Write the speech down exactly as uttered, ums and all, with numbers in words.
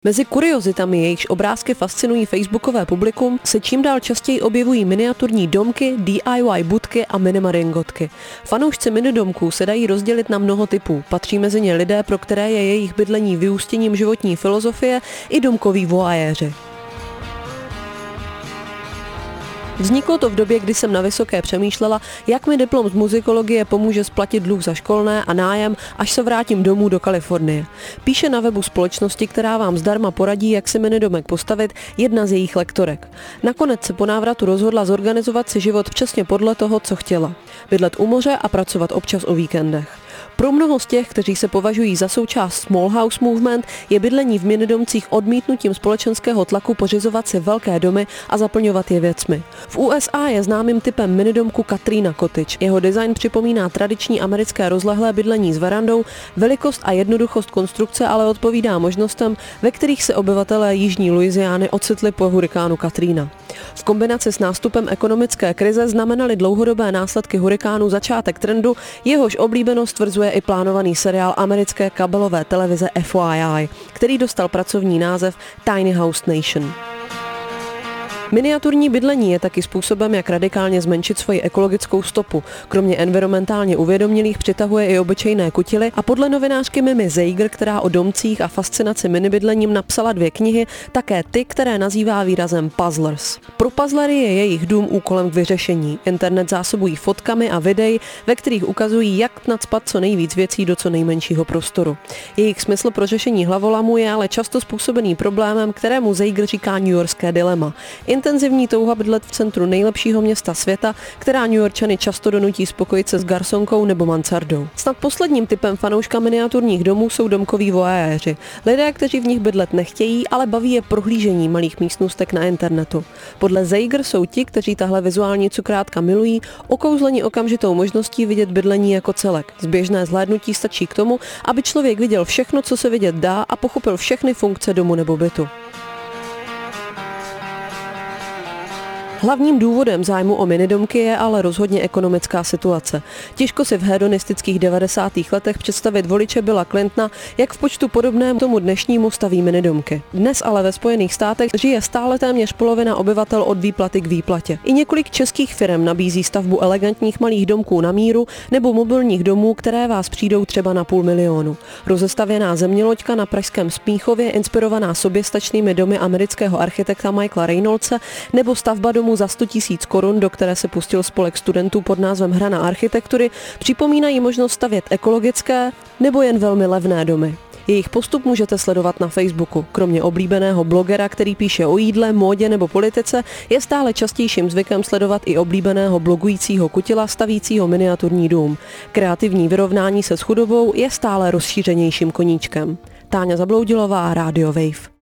Mezi kuriozitami, jejichž obrázky fascinují facebookové publikum, se čím dál častěji objevují miniaturní domky, D I Y budky a minimaringotky. Fanoušci minidomků se dají rozdělit na mnoho typů. Patří mezi ně lidé, pro které je jejich bydlení vyústěním životní filozofie, i domkoví voaéři. Vzniklo to v době, kdy jsem na vysoké přemýšlela, jak mi diplom z muzikologie pomůže splatit dluh za školné a nájem, až se vrátím domů do Kalifornie. Píše na webu společnosti, která vám zdarma poradí, jak si minidomek postavit, jedna z jejich lektorek. Nakonec se po návratu rozhodla zorganizovat si život přesně podle toho, co chtěla. Bydlet u moře a pracovat občas o víkendech. Pro mnoho z těch, kteří se považují za součást Small House Movement, je bydlení v minidomcích odmítnutím společenského tlaku pořizovat si velké domy a zaplňovat je věcmi. V U S A je známým typem minidomku Katrina Cottage. Jeho design připomíná tradiční americké rozlehlé bydlení s verandou, velikost a jednoduchost konstrukce ale odpovídá možnostem, ve kterých se obyvatelé jižní Louisiany ocitli po hurikánu Katrina. V kombinaci s nástupem ekonomické krize znamenaly dlouhodobé následky hurikánu začátek trendu, jehož oblíbenost stvrzuje i plánovaný seriál americké kabelové televize F Y I, který dostal pracovní název Tiny House Nation. Miniaturní bydlení je taky způsobem, jak radikálně zmenšit svoji ekologickou stopu. Kromě environmentálně uvědomělých přitahuje i obyčejné kutily a podle novinářky Mimi Zeiger, která o domcích a fascinaci minibydlením napsala dvě knihy, také ty, které nazývá výrazem puzzlers. Pro puzzlery je jejich dům úkolem k vyřešení. Internet zásobují fotkami a videí, ve kterých ukazují, jak nacpat co nejvíc věcí do co nejmenšího prostoru. Jejich smysl pro řešení hlavolamu je ale často způsobený problémem, kterému Zeiger říká newyorské dilema. Intenzivní touha bydlet v centru nejlepšího města světa, která Newyorčany často donutí spokojit se s garsonkou nebo mansardou. Snad posledním typem fanouška miniaturních domů jsou domkoví voaéři. Lidé, kteří v nich bydlet nechtějí, ale baví je prohlížení malých místnůstek na internetu. Podle Zeiger jsou ti, kteří tahle vizuální cukrátka milují, okouzleni okamžitou možností vidět bydlení jako celek. Zběžné zhlédnutí stačí k tomu, aby člověk viděl všechno, co se vidět dá, a pochopil všechny funkce domu nebo bytu. Hlavním důvodem zájmu o minidomky je ale rozhodně ekonomická situace. Těžko si v hedonistických devadesátých letech představit voliče Billa Clintona, jak v počtu podobném tomu dnešnímu staví minidomky. Dnes ale ve Spojených státech žije stále téměř polovina obyvatel od výplaty k výplatě. I několik českých firem nabízí stavbu elegantních malých domků na míru nebo mobilních domů, které vás přijdou třeba na půl milionu. Rozestavěná zeměloďka na pražském Smíchově, inspirovaná soběstačnými domy amerického architekta Michaela Reynoldse, nebo stavba domu za sto tisíc korun, do které se pustil spolek studentů pod názvem Hrana architektury, připomínají možnost stavět ekologické nebo jen velmi levné domy. Jejich postup můžete sledovat na Facebooku. Kromě oblíbeného blogera, který píše o jídle, módě nebo politice, je stále častějším zvykem sledovat i oblíbeného blogujícího kutila stavícího miniaturní dům. Kreativní vyrovnání se s chudobou je stále rozšířenějším koníčkem. Táňa Zabloudilová, Radio Wave.